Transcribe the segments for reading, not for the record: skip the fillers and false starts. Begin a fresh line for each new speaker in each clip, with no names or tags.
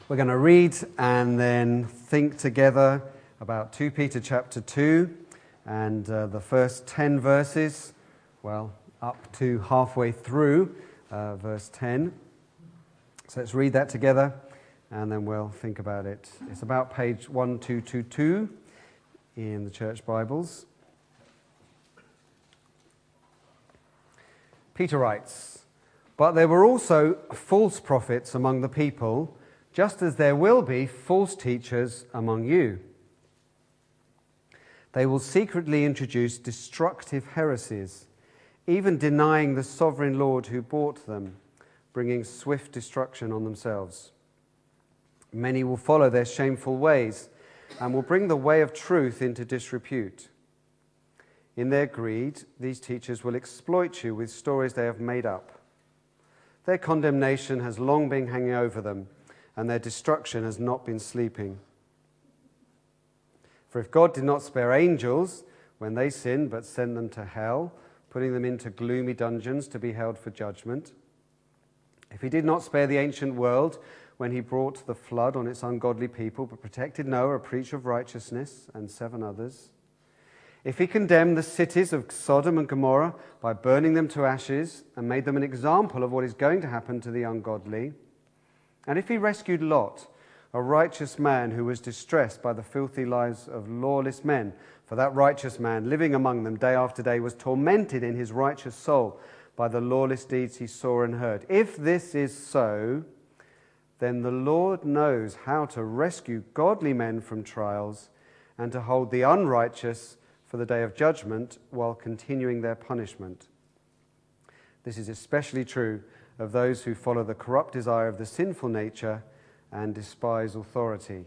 We're going to read and then think together about 2 Peter chapter 2 and the first 10 verses, well, up to halfway through verse 10. So let's read that together and then we'll think about it. It's about page 1222 in the church Bibles. Peter writes, "But there were also false prophets among the people, just as there will be false teachers among you. They will secretly introduce destructive heresies, even denying the sovereign Lord who bought them, bringing swift destruction on themselves. Many will follow their shameful ways and will bring the way of truth into disrepute. In their greed, these teachers will exploit you with stories they have made up. Their condemnation has long been hanging over them, and their destruction has not been sleeping. For if God did not spare angels when they sinned, but sent them to hell, putting them into gloomy dungeons to be held for judgment, if he did not spare the ancient world when he brought the flood on its ungodly people, but protected Noah, a preacher of righteousness, and 7 others, if he condemned the cities of Sodom and Gomorrah by burning them to ashes and made them an example of what is going to happen to the ungodly, and if he rescued Lot, a righteous man who was distressed by the filthy lives of lawless men, for that righteous man, living among them day after day, was tormented in his righteous soul by the lawless deeds he saw and heard. If this is so, then the Lord knows how to rescue godly men from trials and to hold the unrighteous for the day of judgment while continuing their punishment. This is especially true of those who follow the corrupt desire of the sinful nature and despise authority."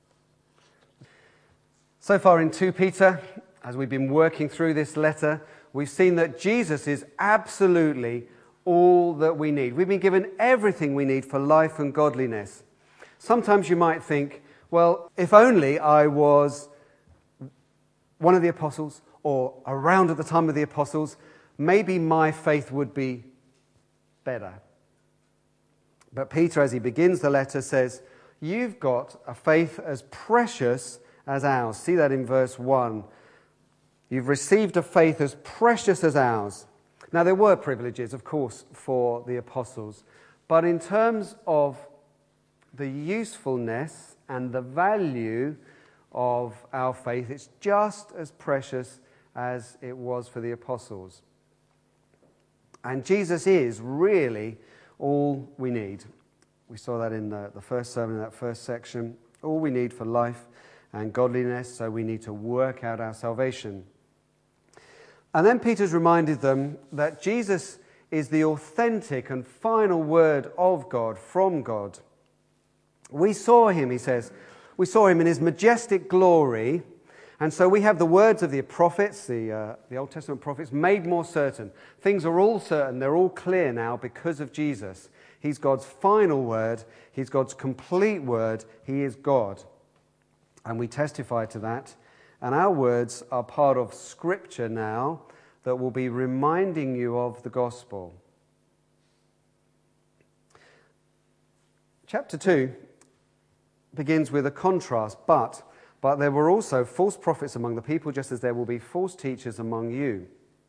So far in 2 Peter, as we've been working through this letter, we've seen that Jesus is absolutely all that we need. We've been given everything we need for life and godliness. Sometimes you might think, well, if only I was one of the apostles or around at the time of the apostles, maybe my faith would be better. But Peter, as he begins the letter, says, you've got a faith as precious as ours. See that in verse 1. You've received a faith as precious as ours. Now, there were privileges, of course, for the apostles. But in terms of the usefulness and the value of our faith, it's just as precious as it was for the apostles. And Jesus is really all we need. We saw that in the first sermon, in that first section. All we need for life and godliness, so we need to work out our salvation. And then Peter's reminded them that Jesus is the authentic and final word of God, from God. We saw him, he says, we saw him in his majestic glory. And so we have the words of the prophets, the Old Testament prophets, made more certain. Things are all certain, they're all clear now because of Jesus. He's God's final word, he's God's complete word, he is God. And we testify to that. And our words are part of Scripture now that will be reminding you of the gospel. Chapter 2 begins with a contrast, but there were also false prophets among the people, just as there will be false teachers among you.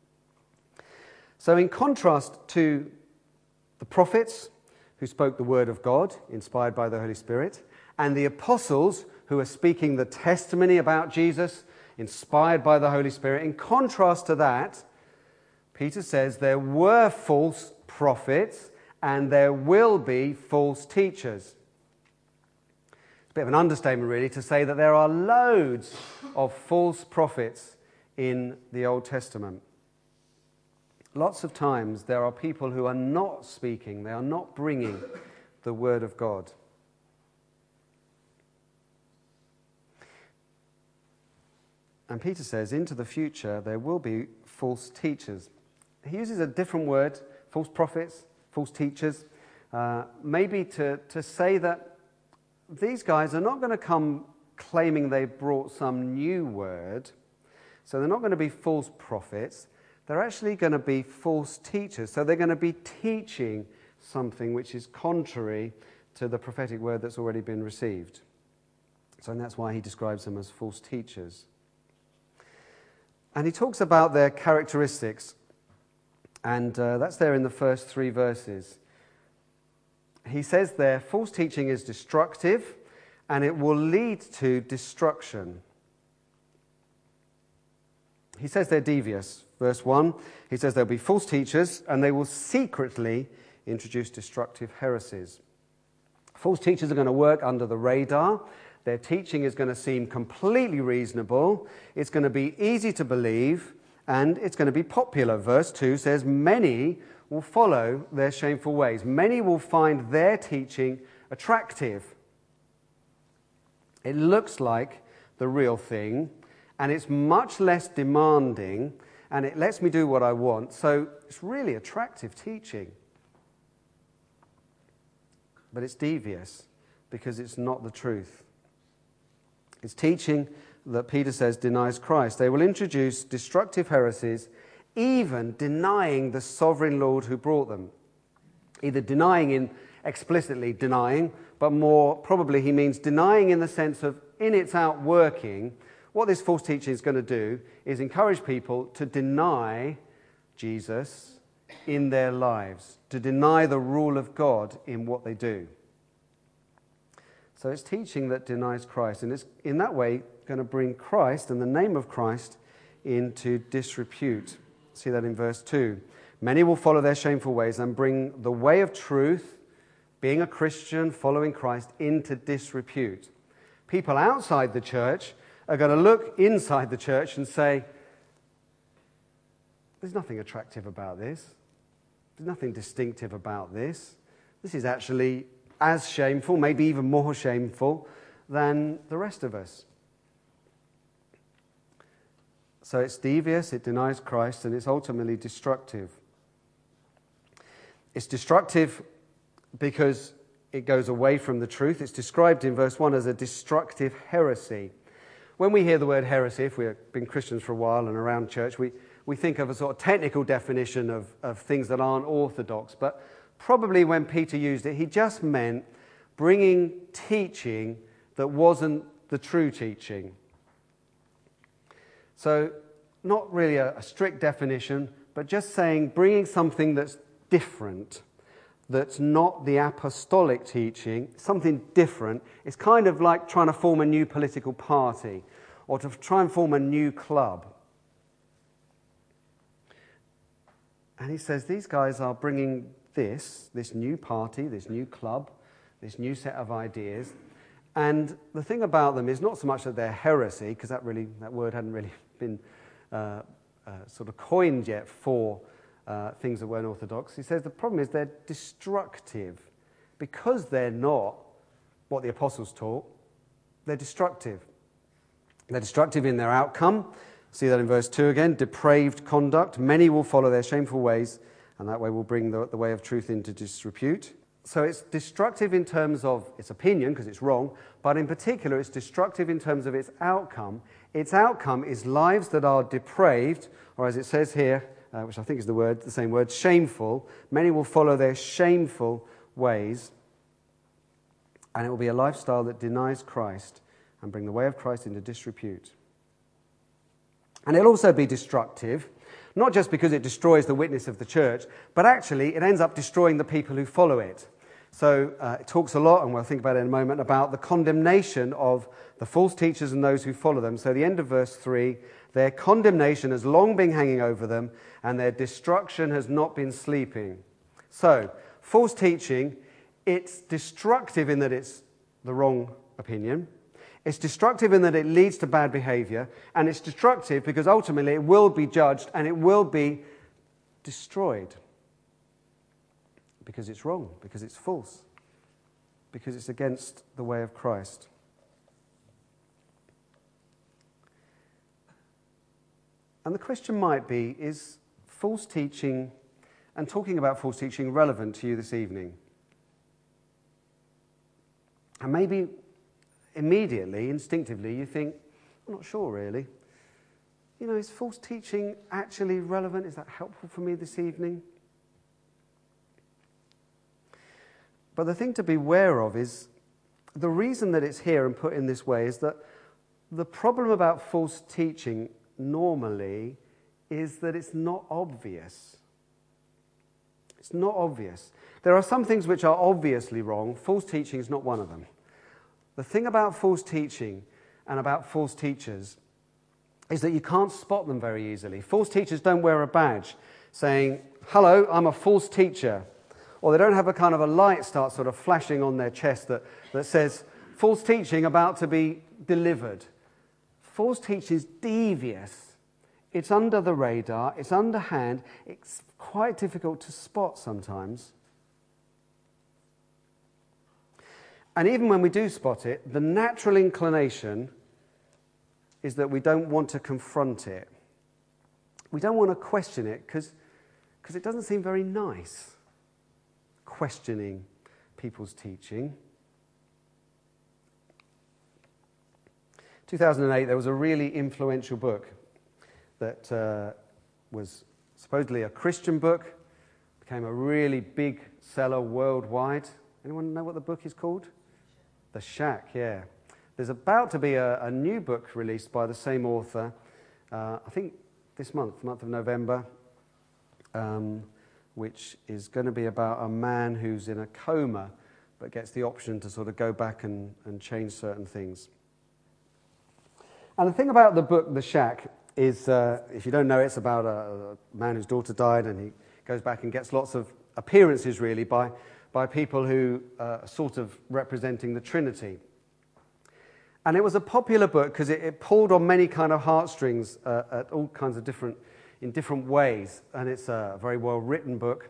So in contrast to the prophets who spoke the word of God, inspired by the Holy Spirit, and the apostles who are speaking the testimony about Jesus, inspired by the Holy Spirit, in contrast to that, Peter says there were false prophets and there will be false teachers. A bit of an understatement, really, to say that there are loads of false prophets in the Old Testament. Lots of times there are people who are not speaking, they are not bringing the word of God. And Peter says, into the future there will be false teachers. He uses a different word, false prophets, false teachers, maybe to say that these guys are not going to come claiming they've brought some new word. So they're not going to be false prophets. They're actually going to be false teachers. So they're going to be teaching something which is contrary to the prophetic word that's already been received. So that's why he describes them as false teachers. And he talks about their characteristics, and that's there in the first 3 verses. He says there, false teaching is destructive, and it will lead to destruction. He says they're devious. Verse 1, he says there'll be false teachers, and they will secretly introduce destructive heresies. False teachers are going to work under the radar. Their teaching is going to seem completely reasonable. It's going to be easy to believe, and it's going to be popular. Verse 2 says, many will follow their shameful ways. Many will find their teaching attractive. It looks like the real thing, and it's much less demanding, and it lets me do what I want. So it's really attractive teaching. But it's devious because it's not the truth. It's teaching that Peter says denies Christ. They will introduce destructive heresies, even denying the sovereign Lord who brought them. Either denying in explicitly denying, but more probably he means denying in the sense of in its outworking. What this false teaching is going to do is encourage people to deny Jesus in their lives, to deny the rule of God in what they do. So it's teaching that denies Christ, and it's in that way going to bring Christ and the name of Christ into disrepute. See that in verse 2. Many will follow their shameful ways and bring the way of truth, being a Christian, following Christ, into disrepute. People outside the church are going to look inside the church and say, there's nothing attractive about this. There's nothing distinctive about this. This is actually as shameful, maybe even more shameful than the rest of us. So it's devious, it denies Christ, and it's ultimately destructive. It's destructive because it goes away from the truth. It's described in verse 1 as a destructive heresy. When we hear the word heresy, if we've been Christians for a while and around church, we think of a sort of technical definition of things that aren't orthodox. But probably when Peter used it, he just meant bringing teaching that wasn't the true teaching. So not really a strict definition, but just saying bringing something that's different, that's not the apostolic teaching, something different. It's kind of like trying to form a new political party or to try and form a new club. And he says these guys are bringing this new party, this new club, this new set of ideas. And the thing about them is not so much that they're heresy, because that word hadn't really been sort of coined yet for things that weren't orthodox. He says the problem is they're destructive. Because they're not what the apostles taught, they're destructive. They're destructive in their outcome. See that in verse 2 again, depraved conduct. Many will follow their shameful ways, and that way will bring the way of truth into disrepute. So it's destructive in terms of its opinion, because it's wrong, but in particular it's destructive in terms of its outcome. Its outcome is lives that are depraved, or as it says here, which I think is the same word, shameful. Many will follow their shameful ways, and it will be a lifestyle that denies Christ and bring the way of Christ into disrepute. And it'll also be destructive, not just because it destroys the witness of the church, but actually it ends up destroying the people who follow it. So it talks a lot, and we'll think about it in a moment, about the condemnation of the false teachers and those who follow them. So the end of verse 3, their condemnation has long been hanging over them, and their destruction has not been sleeping. So, false teaching, it's destructive in that it's the wrong opinion. It's destructive in that it leads to bad behavior, and it's destructive because ultimately it will be judged and it will be destroyed. Because it's wrong, because it's false, because it's against the way of Christ. And the question might be, is false teaching and talking about false teaching relevant to you this evening? And maybe immediately, instinctively, you think, I'm not sure really. Is false teaching actually relevant? Is that helpful for me this evening? But the thing to beware of is the reason that it's here and put in this way is that the problem about false teaching normally is that it's not obvious. It's not obvious. There are some things which are obviously wrong. False teaching is not one of them. The thing about false teaching and about false teachers is that you can't spot them very easily. False teachers don't wear a badge saying, "Hello, I'm a false teacher." Or they don't have a kind of a light start sort of flashing on their chest that says, "False teaching about to be delivered." False teaching is devious. It's under the radar. It's underhand. It's quite difficult to spot sometimes. And even when we do spot it, the natural inclination is that we don't want to confront it. We don't want to question it because it doesn't seem very nice, questioning people's teaching. 2008, there was a really influential book that was supposedly a Christian book, became a really big seller worldwide. Anyone know what the book is called? The Shack, yeah. There's about to be a new book released by the same author, I think this month of November, which is going to be about a man who's in a coma but gets the option to sort of go back and change certain things. And the thing about the book, The Shack, is, if you don't know, it's about a man whose daughter died, and he goes back and gets lots of appearances, really, by people who are sort of representing the Trinity. And it was a popular book because it pulled on many kind of heartstrings at all kinds of in different ways, and it's a very well-written book.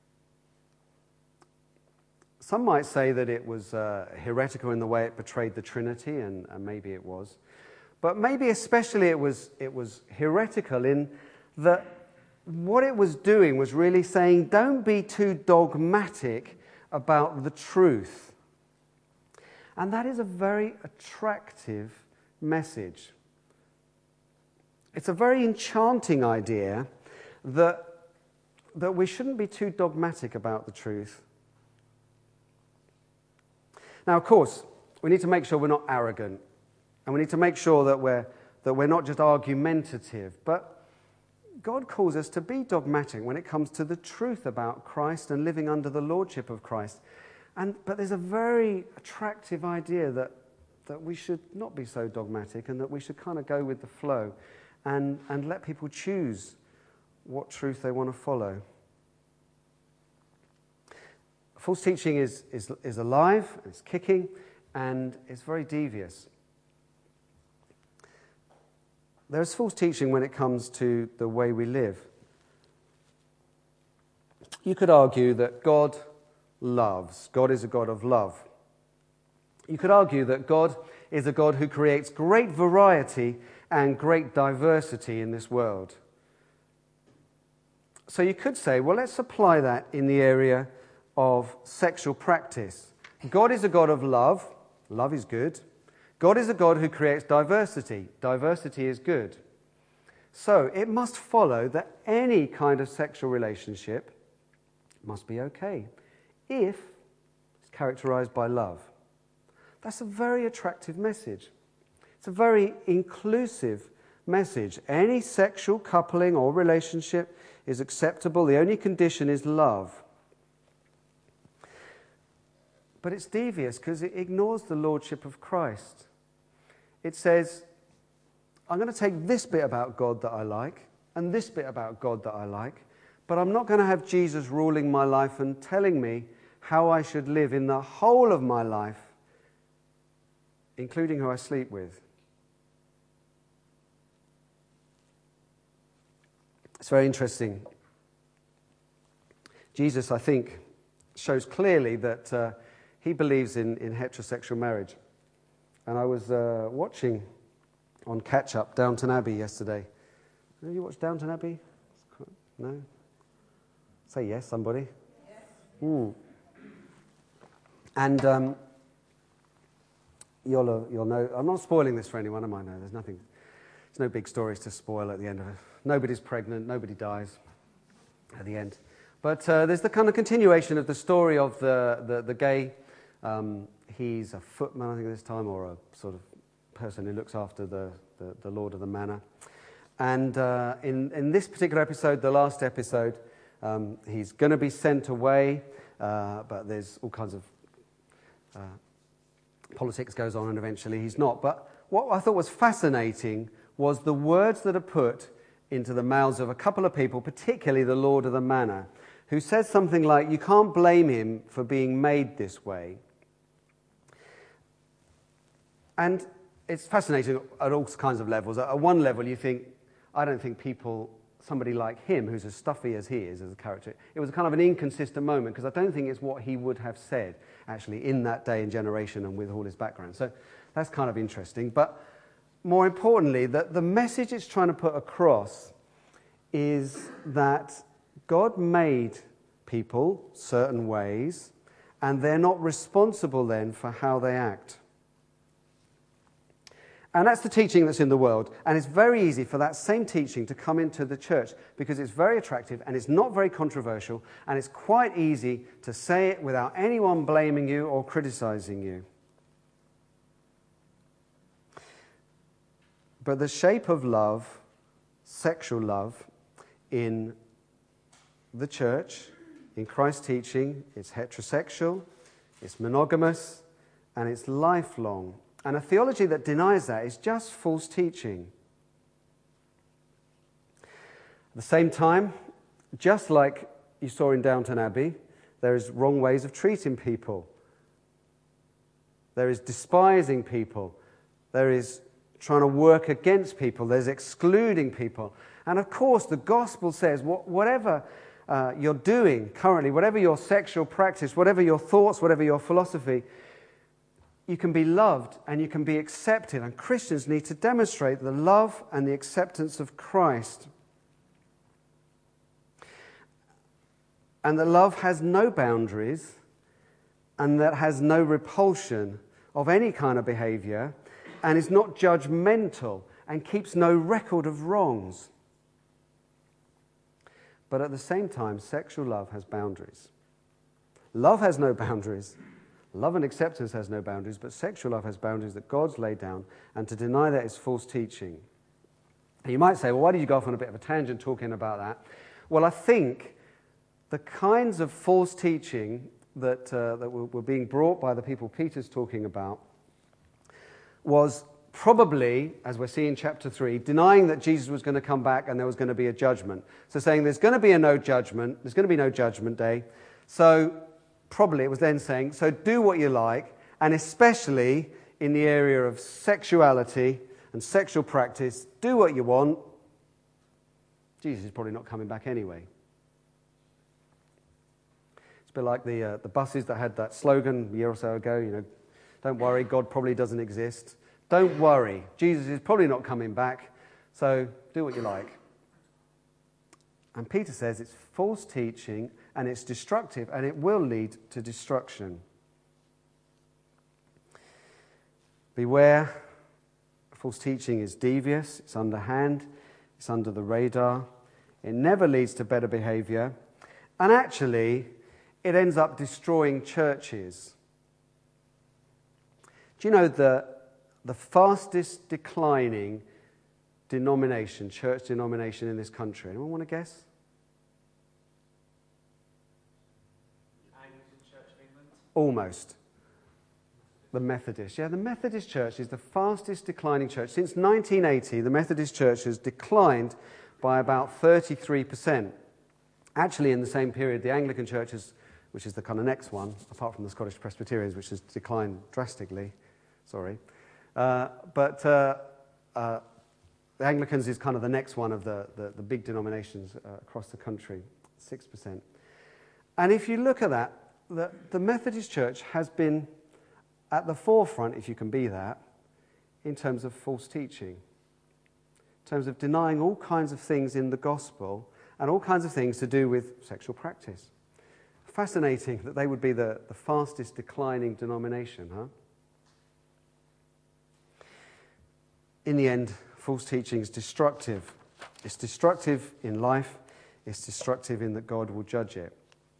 Some might say that it was heretical in the way it portrayed the Trinity, and maybe it was. But maybe especially it was heretical in that what it was doing was really saying, don't be too dogmatic about the truth. And that is a very attractive message. It's a very enchanting idea that we shouldn't be too dogmatic about the truth. Now, of course, we need to make sure we're not arrogant. And we need to make sure that we're not just argumentative, but God calls us to be dogmatic when it comes to the truth about Christ and living under the lordship of Christ. But there's a very attractive idea that we should not be so dogmatic and that we should kind of go with the flow and let people choose what truth they want to follow. False teaching is alive, it's kicking, and it's very devious. There's false teaching when it comes to the way we live. You could argue that God loves. God is a God of love. You could argue that God is a God who creates great variety and great diversity in this world. So you could say, well, let's apply that in the area of sexual practice. God is a God of love. Love is good. God is a God who creates diversity. Diversity is good. So it must follow that any kind of sexual relationship must be okay if it's characterized by love. That's a very attractive message. It's a very inclusive message. Any sexual coupling or relationship is acceptable. The only condition is love. But it's devious because it ignores the lordship of Christ. It says, I'm going to take this bit about God that I like and this bit about God that I like, but I'm not going to have Jesus ruling my life and telling me how I should live in the whole of my life, including who I sleep with. It's very interesting. Jesus, I think, shows clearly that he believes in heterosexual marriage. And I was watching on catch-up Downton Abbey yesterday. Have you watched Downton Abbey? No? Say yes, somebody. Yes. Ooh. And you'll know. I'm not spoiling this for anyone, am I? No, there's no big stories to spoil at the end of it. Nobody's pregnant. Nobody dies at the end. But there's the kind of continuation of the story of the gay. He's a footman, I think, this time, or a sort of person who looks after the lord of the manor. And in this particular episode, the last episode, he's going to be sent away, but there's all kinds of politics goes on, and eventually he's not. But what I thought was fascinating was the words that are put into the mouths of a couple of people, particularly the lord of the manor, who says something like, you can't blame him for being made this way. And it's fascinating at all kinds of levels. At one level, you think, I don't think somebody like him, who's as stuffy as he is as a character, it was kind of an inconsistent moment, because I don't think it's what he would have said, actually, in that day and generation and with all his background. So that's kind of interesting. But more importantly, the message it's trying to put across is that God made people certain ways, and they're not responsible then for how they act. And that's the teaching that's in the world. And it's very easy for that same teaching to come into the church, because it's very attractive and it's not very controversial, and it's quite easy to say it without anyone blaming you or criticizing you. But the shape of love, sexual love, in the church, in Christ's teaching, it's heterosexual, it's monogamous, and it's lifelong. And a theology that denies that is just false teaching. At the same time, just like you saw in Downton Abbey, there is wrong ways of treating people. There is despising people. There is trying to work against people. There's excluding people. And of course, the gospel says whatever you're doing currently, whatever your sexual practice, whatever your thoughts, whatever your philosophy, you can be loved and you can be accepted. And Christians need to demonstrate the love and the acceptance of Christ. And that love has no boundaries, and that has no repulsion of any kind of behavior, and is not judgmental, and keeps no record of wrongs. But at the same time, sexual love has boundaries. Love has no boundaries. Love and acceptance has no boundaries, but sexual love has boundaries that God's laid down, and to deny that is false teaching. And you might say, well, why did you go off on a bit of a tangent talking about that? Well, I think the kinds of false teaching that were being brought by the people Peter's talking about was probably, as we're seeing in chapter 3, denying that Jesus was going to come back and there was going to be a judgment. So saying there's going to be there's going to be no judgment day. So probably it was then saying, so do what you like, and especially in the area of sexuality and sexual practice, do what you want. Jesus is probably not coming back anyway. It's a bit like the buses that had that slogan a year or so ago, don't worry, God probably doesn't exist. Don't worry, Jesus is probably not coming back, so do what you like. And Peter says it's false teaching, and it's destructive, and it will lead to destruction. Beware, false teaching is devious, it's underhand, it's under the radar, it never leads to better behavior, and actually, it ends up destroying churches. Do you know that the fastest declining denomination, church denomination in this country? Anyone want to guess?
Anglican Church of England?
Almost. The Methodist. Yeah, the Methodist Church is the fastest declining church. Since 1980, the Methodist Church has declined by about 33%. Actually, in the same period, the Anglican Church which is the kind of next one, apart from the Scottish Presbyterians, which has declined drastically. Sorry. But the Anglicans is kind of the next one of the big denominations across the country, 6%. And if you look at that, the Methodist Church has been at the forefront, if you can be that, in terms of false teaching, in terms of denying all kinds of things in the gospel and all kinds of things to do with sexual practice. Fascinating that they would be the fastest declining denomination, huh? In the end, false teaching is destructive. It's destructive in life, It's destructive in that God will judge it.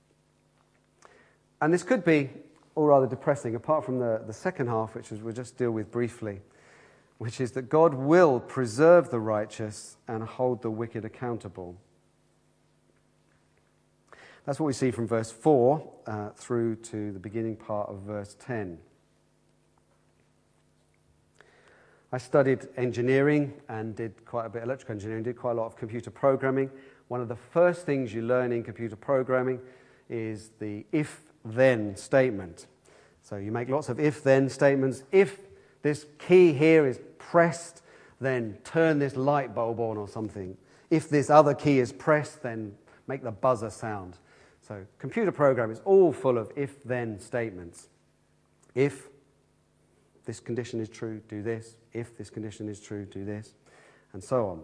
And this could be all rather depressing, apart from the second half, which we'll just deal with briefly, which is that God will preserve the righteous and hold the wicked accountable. That's what we see from verse 4 through to the beginning part of verse 10. I studied engineering and did quite a bit of electrical engineering, did quite a lot of computer programming. One of the first things you learn in computer programming is the if-then statement. So you make lots of if-then statements. If this key here is pressed, then turn this light bulb on or something. If this other key is pressed, then make the buzzer sound. So computer programming is all full of if-then statements. If this condition is true, do this. If this condition is true, do this. And so on.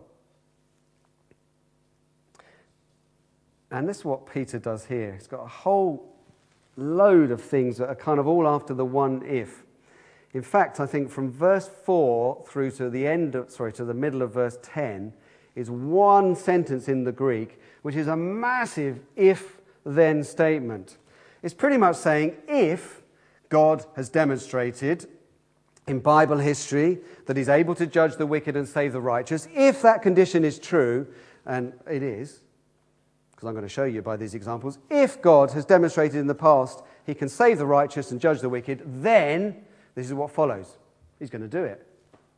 And this is what Peter does here. He's got a whole load of things that are kind of all after the one if. In fact, I think from verse 4 through to the middle of verse 10 is one sentence in the Greek, which is a massive if-then statement. It's pretty much saying if God has demonstrated in Bible history that he's able to judge the wicked and save the righteous, if that condition is true, and it is, because I'm going to show you by these examples, if God has demonstrated in the past he can save the righteous and judge the wicked, then this is what follows. He's going to do it.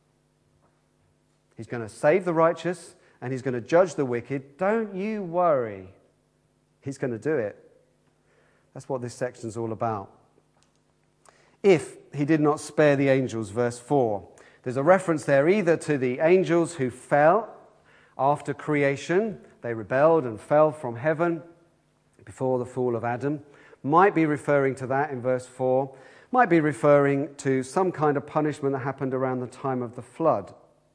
He's going to save the righteous and he's going to judge the wicked. Don't you worry. He's going to do it. That's what this section's all about. If he did not spare the angels, verse 4. There's a reference there either to the angels who fell after creation. They rebelled and fell from heaven before the fall of Adam. Might be referring to that in verse 4. Might be referring to some kind of punishment that happened around the time of the flood.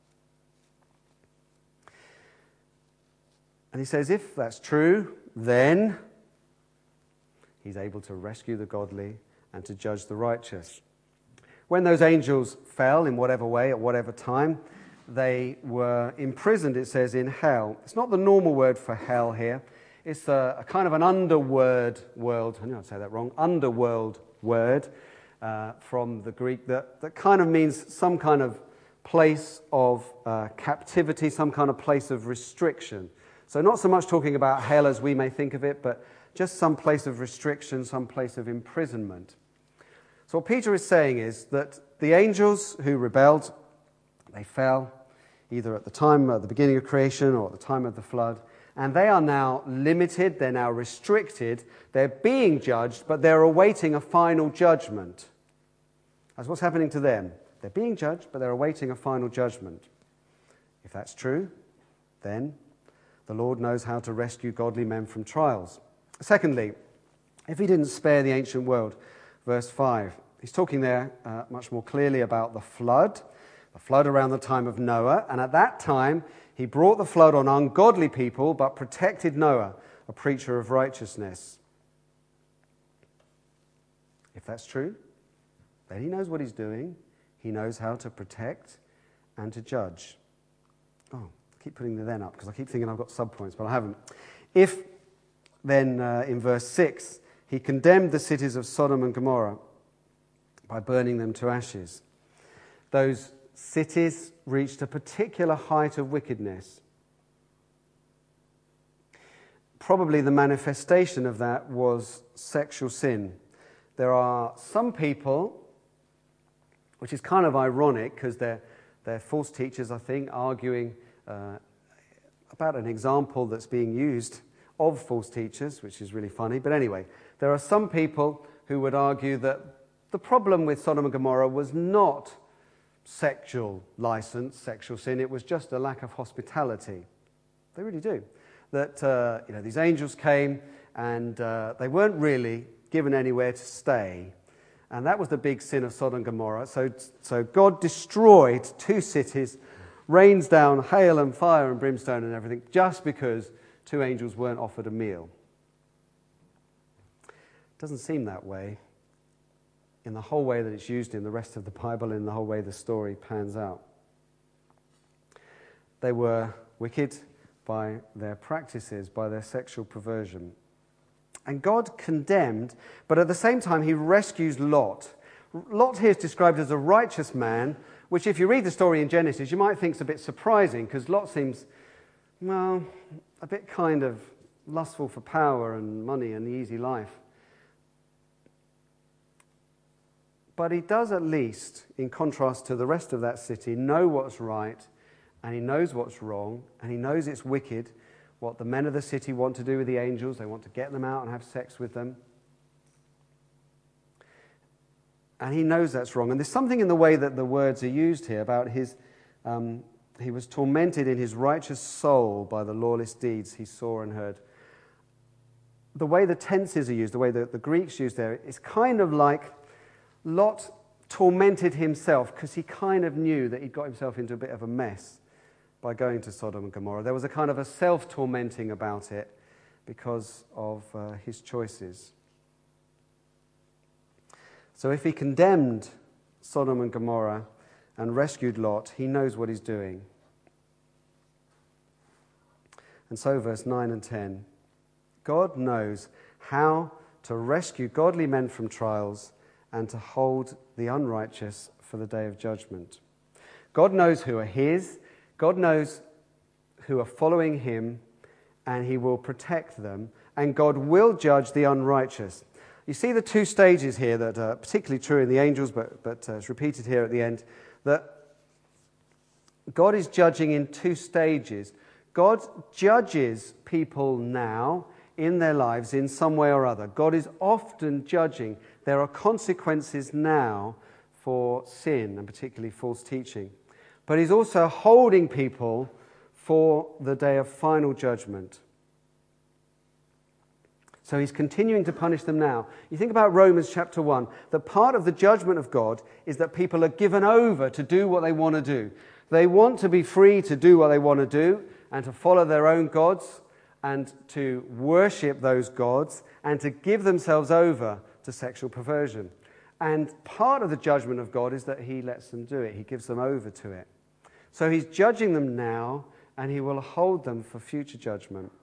And he says, if that's true, then he's able to rescue the godly and to judge the righteous. When those angels fell in whatever way, at whatever time, they were imprisoned, it says, in hell. It's not the normal word for hell here. It's a kind of an underworld world. I knew I'd say that wrong. Underworld word from the Greek that kind of means some kind of place of captivity, some kind of place of restriction. So not so much talking about hell as we may think of it, but just some place of restriction, some place of imprisonment. So what Peter is saying is that the angels who rebelled, they fell either at the beginning of creation or at the time of the flood, and they are now limited, they're now restricted, they're being judged, but they're awaiting a final judgment. That's what's happening to them. They're being judged, but they're awaiting a final judgment. If that's true, then the Lord knows how to rescue godly men from trials. Secondly, if he didn't spare the ancient world, verse 5, he's talking there much more clearly about the flood around the time of Noah, and at that time he brought the flood on ungodly people but protected Noah, a preacher of righteousness. If that's true, then he knows what he's doing. He knows how to protect and to judge. Oh, I keep putting the then up because I keep thinking I've got subpoints, but I haven't. If then in verse 6, he condemned the cities of Sodom and Gomorrah by burning them to ashes. Those cities reached a particular height of wickedness. Probably the manifestation of that was sexual sin. There are some people, which is kind of ironic because they're false teachers, I think, arguing about an example that's being used of false teachers, which is really funny. But anyway, there are some people who would argue that the problem with Sodom and Gomorrah was not sexual license, sexual sin, it was just a lack of hospitality. They really do. That these angels came and they weren't really given anywhere to stay. And that was the big sin of Sodom and Gomorrah. So God destroyed two cities, rains down hail and fire and brimstone and everything, just because two angels weren't offered a meal. It doesn't seem that way in the whole way that it's used in the rest of the Bible, in the whole way the story pans out. They were wicked, by their practices, by their sexual perversion. And God condemned, but at the same time he rescues Lot. Lot here is described as a righteous man, which if you read the story in Genesis, you might think is a bit surprising, because Lot seems, well, a bit kind of lustful for power and money and the easy life. But he does at least, in contrast to the rest of that city, know what's right, and he knows what's wrong, and he knows it's wicked, what the men of the city want to do with the angels. They want to get them out and have sex with them. And he knows that's wrong. And there's something in the way that the words are used here about his, he was tormented in his righteous soul by the lawless deeds he saw and heard. The way the tenses are used, the way that the Greeks use there, it's kind of like Lot tormented himself because he kind of knew that he'd got himself into a bit of a mess by going to Sodom and Gomorrah. There was a kind of a self-tormenting about it because of his choices. So if he condemned Sodom and Gomorrah and rescued Lot, he knows what he's doing. And so verse 9 and 10, God knows how to rescue godly men from trials and to hold the unrighteous for the day of judgment. God knows who are his, God knows who are following him, and he will protect them, and God will judge the unrighteous. You see the two stages here that are particularly true in the angels, but it's repeated here at the end, that God is judging in two stages. God judges people now in their lives in some way or other. God is often judging. There are consequences now for sin, and particularly false teaching. But he's also holding people for the day of final judgment. So he's continuing to punish them now. You think about Romans chapter 1, that part of the judgment of God is that people are given over to do what they want to do. They want to be free to do what they want to do and to follow their own gods and to worship those gods and to give themselves over to sexual perversion. And part of the judgment of God is that he lets them do it. He gives them over to it. So he's judging them now, and he will hold them for future judgment.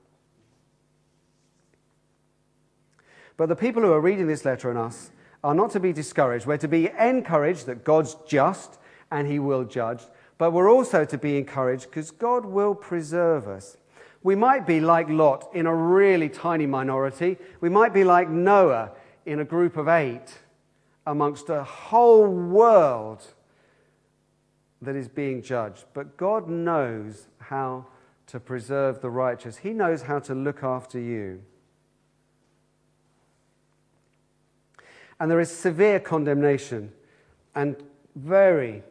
But the people who are reading this letter and us are not to be discouraged. We're to be encouraged that God's just and he will judge. But we're also to be encouraged because God will preserve us. We might be like Lot in a really tiny minority. We might be like Noah in a group of 8 amongst a whole world that is being judged. But God knows how to preserve the righteous. He knows how to look after you. And there is severe condemnation and very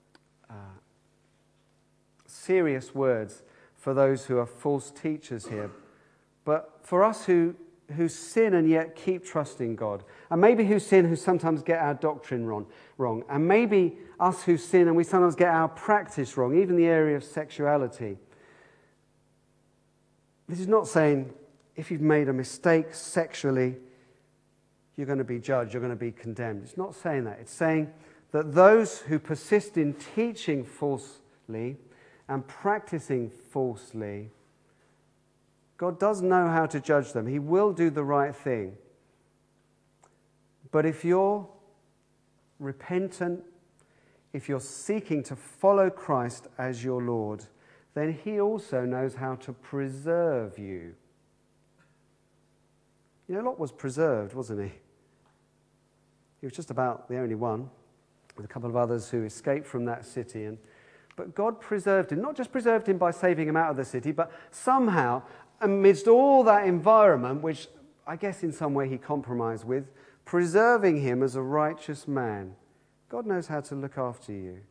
serious words for those who are false teachers here. But for us who sin and yet keep trusting God, and maybe who sin who sometimes get our doctrine wrong, and maybe us who sin and we sometimes get our practice wrong, even the area of sexuality. This is not saying if you've made a mistake sexually, you're going to be judged, you're going to be condemned. It's not saying that. It's saying that those who persist in teaching falsely and practicing falsely, God does know how to judge them. He will do the right thing. But if you're repentant, if you're seeking to follow Christ as your Lord, then he also knows how to preserve you. You know, Lot was preserved, wasn't he? He was just about the only one, with a couple of others who escaped from that city. But God preserved him, not just preserved him by saving him out of the city, but somehow, amidst all that environment, which I guess in some way he compromised with, preserving him as a righteous man. God knows how to look after you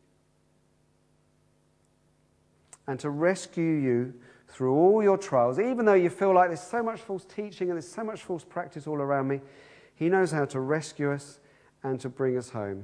and to rescue you through all your trials. Even though you feel like there's so much false teaching and there's so much false practice all around me, he knows how to rescue us and to bring us home.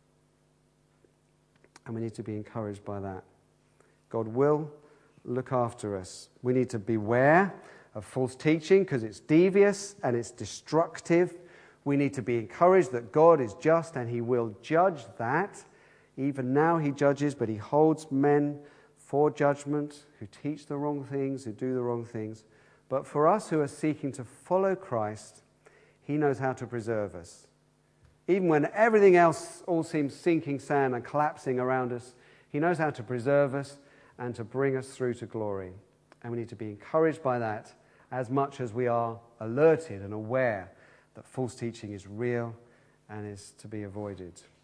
And we need to be encouraged by that. God will look after us. We need to beware of false teaching because it's devious and it's destructive. We need to be encouraged that God is just and he will judge that. Even now he judges, but he holds men before judgment, who teach the wrong things, who do the wrong things. But for us who are seeking to follow Christ, he knows how to preserve us. Even when everything else all seems sinking sand and collapsing around us, he knows how to preserve us and to bring us through to glory. And we need to be encouraged by that as much as we are alerted and aware that false teaching is real and is to be avoided.